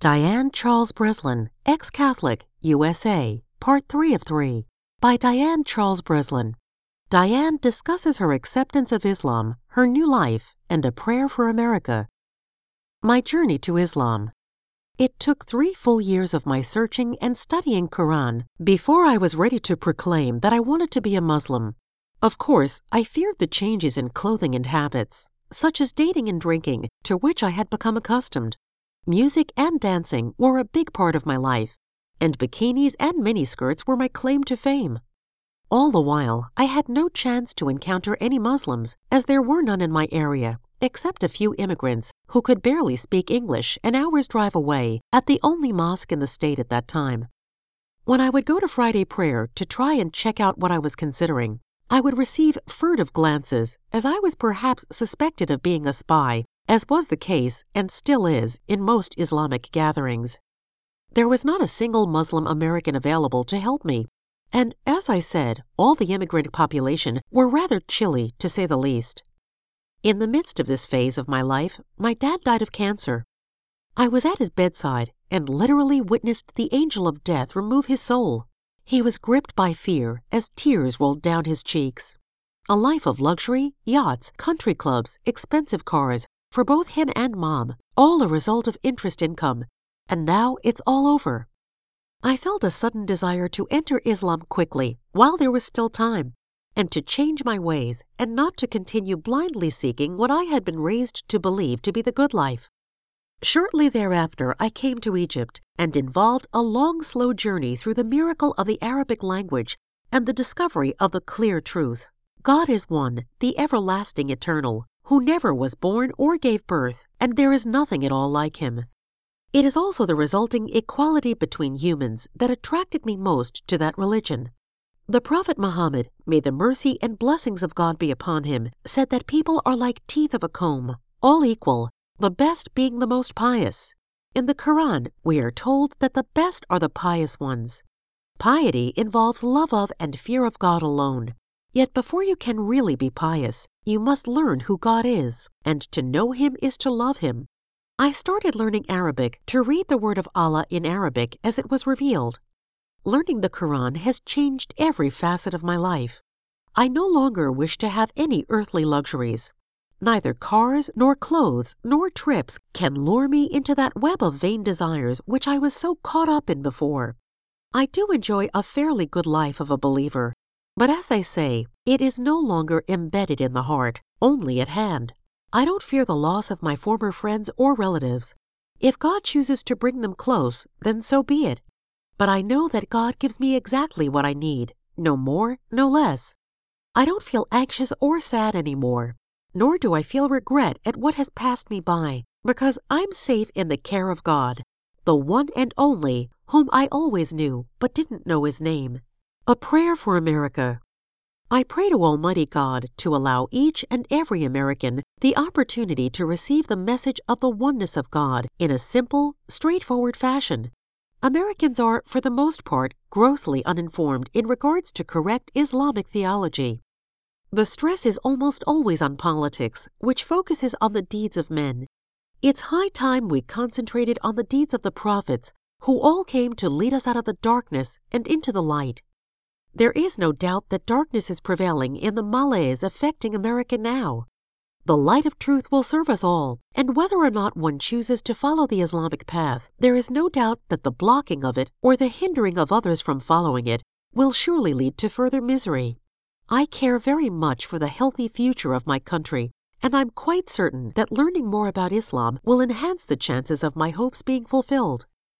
Diane Charles Breslin, Ex-Catholic, USA, Part 3 of 3, by Diane Charles Breslin. Diane discusses her acceptance of Islam, her new life, and a prayer for America. My journey to Islam. It took 3 full years of my searching and studying Quran before I was ready to proclaim that I wanted to be a Muslim. Of course, I feared the changes in clothing and habits, such as dating and drinking, to which I had become accustomed. Music and dancing were a big part of my life, and bikinis and miniskirts were my claim to fame. All the while, I had no chance to encounter any Muslims, as there were none in my area, except a few immigrants who could barely speak English an hour's drive away at the only mosque in the state at that time. When I would go to Friday prayer to try and check out what I was considering, I would receive furtive glances, as I was perhaps suspected of being a spy, as was the case and still is in most Islamic gatherings. There was not a single Muslim American available to help me, and as I said, all the immigrant population were rather chilly, to say the least. In the midst of this phase of my life, my dad died of cancer. I was at his bedside and literally witnessed the angel of death remove his soul. He was gripped by fear as tears rolled down his cheeks. A life of luxury, yachts, country clubs, expensive cars, for both him and Mom, all a result of interest income, and now it's all over. I felt a sudden desire to enter Islam quickly, while there was still time, and to change my ways and not to continue blindly seeking what I had been raised to believe to be the good life. Shortly thereafter, I came to Egypt and involved a long, slow journey through the miracle of the Arabic language and the discovery of the clear truth. God is one, the everlasting eternal, who never was born or gave birth, and there is nothing at all like him. It is also the resulting equality between humans that attracted me most to that religion. The Prophet Muhammad, may the mercy and blessings of God be upon him, said that people are like teeth of a comb, all equal, the best being the most pious. In the Quran, we are told that the best are the pious ones. Piety involves love of and fear of God alone. Yet before you can really be pious, you must learn who God is, and to know him is to love him. I started learning Arabic to read the word of Allah in Arabic as it was revealed. Learning the Quran has changed every facet of my life. I no longer wish to have any earthly luxuries. Neither cars, nor clothes, nor trips can lure me into that web of vain desires which I was so caught up in before. I do enjoy a fairly good life of a believer, but as I say, it is no longer embedded in the heart, only at hand. I don't fear the loss of my former friends or relatives. If God chooses to bring them close, then so be it. But I know that God gives me exactly what I need, no more, no less. I don't feel anxious or sad anymore, nor do I feel regret at what has passed me by, because I'm safe in the care of God, the one and only, whom I always knew but didn't know his name. A prayer for America. I pray to Almighty God to allow each and every American the opportunity to receive the message of the oneness of God in a simple, straightforward fashion. Americans are, for the most part, grossly uninformed in regards to correct Islamic theology. The stress is almost always on politics, which focuses on the deeds of men. It's high time we concentrated on the deeds of the prophets, who all came to lead us out of the darkness and into the light. There is no doubt that darkness is prevailing in the malaise affecting America now. The light of truth will serve us all, and whether or not one chooses to follow the Islamic path, there is no doubt that the blocking of it or the hindering of others from following it will surely lead to further misery. I care very much for the healthy future of my country, and I'm quite certain that learning more about Islam will enhance the chances of my hopes being fulfilled.